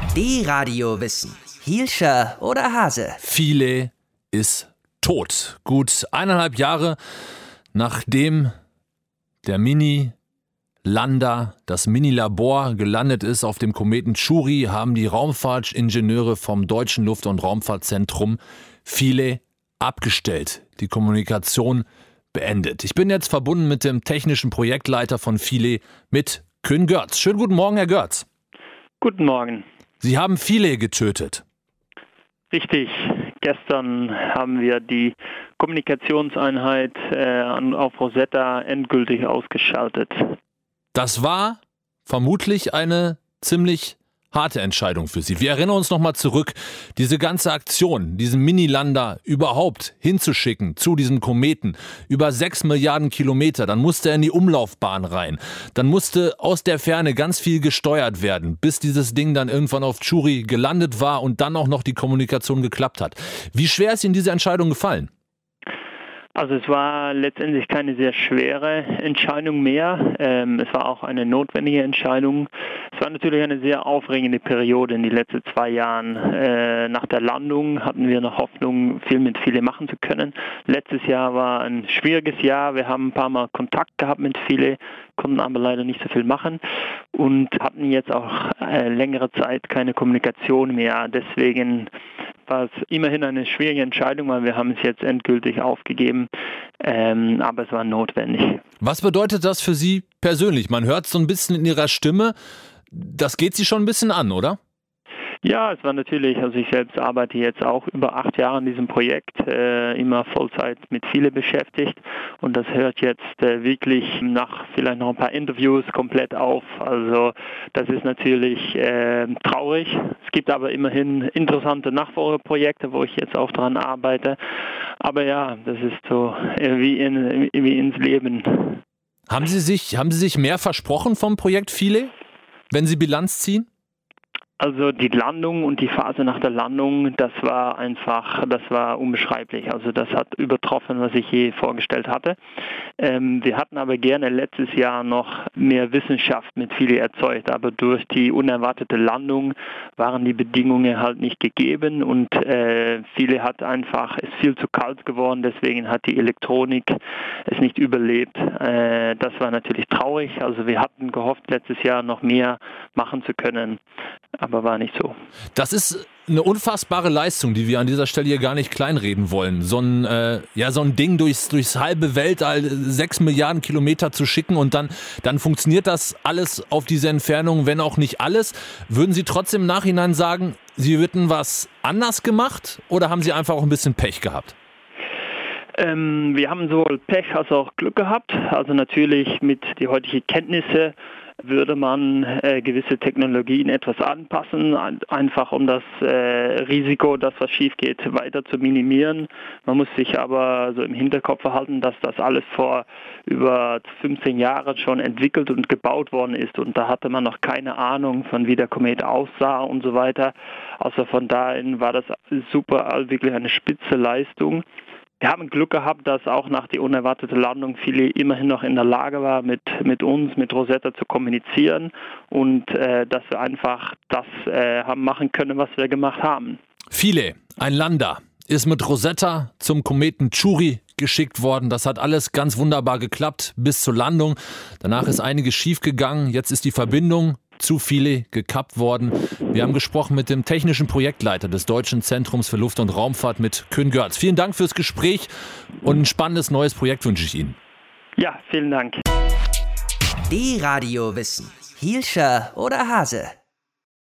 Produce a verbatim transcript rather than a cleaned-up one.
D-Radio Wissen. Hielscher oder Hase? Philae ist tot. Gut eineinhalb Jahre nachdem der Mini-Lander, das Mini-Labor gelandet ist auf dem Kometen Chury, haben die Raumfahrtingenieure vom Deutschen Luft- und Raumfahrtzentrum Philae abgestellt, die Kommunikation beendet. Ich bin jetzt verbunden mit dem technischen Projektleiter von Philae, mit Koen Görz. Schönen guten Morgen, Herr Görz. Guten Morgen. Sie haben Philae getötet. Richtig. Gestern haben wir die Kommunikationseinheit äh, auf Rosetta endgültig ausgeschaltet. Das war vermutlich eine ziemlich harte Entscheidung für Sie. Wir erinnern uns nochmal zurück, diese ganze Aktion, diesen Mini-Lander überhaupt hinzuschicken zu diesem Kometen, über sechs Milliarden Kilometer, dann musste er in die Umlaufbahn rein, dann musste aus der Ferne ganz viel gesteuert werden, bis dieses Ding dann irgendwann auf Chury gelandet war und dann auch noch die Kommunikation geklappt hat. Wie schwer ist Ihnen diese Entscheidung gefallen? Also es war letztendlich keine sehr schwere Entscheidung mehr. Ähm, es war auch eine notwendige Entscheidung. Es war natürlich eine sehr aufregende Periode in den letzten zwei Jahren. Äh, nach der Landung hatten wir noch Hoffnung, viel mit Philae machen zu können. Letztes Jahr war ein schwieriges Jahr. Wir haben ein paar Mal Kontakt gehabt mit Philae, konnten aber leider nicht so viel machen und hatten jetzt auch äh, längere Zeit keine Kommunikation mehr. Deswegen war es immerhin eine schwierige Entscheidung, weil wir haben es jetzt endgültig aufgegeben, ähm, aber es war notwendig. Was bedeutet das für Sie persönlich? Man hört so ein bisschen in Ihrer Stimme, das geht Sie schon ein bisschen an, oder? Ja, es war natürlich, also ich selbst arbeite jetzt auch über acht Jahre an diesem Projekt, äh, immer Vollzeit mit Philae beschäftigt und das hört jetzt äh, wirklich nach vielleicht noch ein paar Interviews komplett auf. Also das ist natürlich äh, traurig. Es gibt aber immerhin interessante Nachfolgeprojekte, wo ich jetzt auch dran arbeite. Aber ja, das ist so äh, wie, in, wie ins Leben. Haben Sie sich, haben Sie sich mehr versprochen vom Projekt Philae, wenn Sie Bilanz ziehen? Also die Landung und die Phase nach der Landung, das war einfach, das war unbeschreiblich. Also das hat übertroffen, was ich je vorgestellt hatte. Ähm, wir hatten aber gerne letztes Jahr noch mehr Wissenschaft mit Philae erzeugt, aber durch die unerwartete Landung waren die Bedingungen halt nicht gegeben und äh, Philae hat einfach, ist viel zu kalt geworden, deswegen hat die Elektronik es nicht überlebt. Äh, das war natürlich traurig. Also wir hatten gehofft, letztes Jahr noch mehr machen zu können. Aber war nicht so. Das ist eine unfassbare Leistung, die wir an dieser Stelle hier gar nicht kleinreden wollen. So ein, äh, ja, so ein Ding durchs, durchs halbe Weltall, sechs Milliarden Kilometer zu schicken und dann, dann funktioniert das alles auf diese Entfernung, wenn auch nicht alles. Würden Sie trotzdem im Nachhinein sagen, Sie hätten was anders gemacht oder haben Sie einfach auch ein bisschen Pech gehabt? Ähm, wir haben sowohl Pech als auch Glück gehabt. Also natürlich mit den heutigen Kenntnissen würde man äh, gewisse Technologien etwas anpassen, einfach um das äh, Risiko, dass was schief geht, weiter zu minimieren. Man muss sich aber so im Hinterkopf behalten, dass das alles vor über fünfzehn Jahren schon entwickelt und gebaut worden ist und da hatte man noch keine Ahnung von wie der Komet aussah und so weiter. Also von daher war das super, wirklich eine spitze Leistung. Wir haben Glück gehabt, dass auch nach der unerwarteten Landung Philae immerhin noch in der Lage war, mit, mit uns, mit Rosetta zu kommunizieren und äh, dass wir einfach das äh, haben machen können, was wir gemacht haben. Philae, ein Lander, ist mit Rosetta zum Kometen Chury geschickt worden. Das hat alles ganz wunderbar geklappt bis zur Landung. Danach ist einiges schief gegangen. Jetzt ist die Verbindung zu Philae gekappt worden. Wir haben gesprochen mit dem technischen Projektleiter des Deutschen Zentrums für Luft- und Raumfahrt, mit Koen Görz. Vielen Dank fürs Gespräch und ein spannendes neues Projekt wünsche ich Ihnen. Ja, vielen Dank. D-Radio Wissen. Hielscher oder Hase?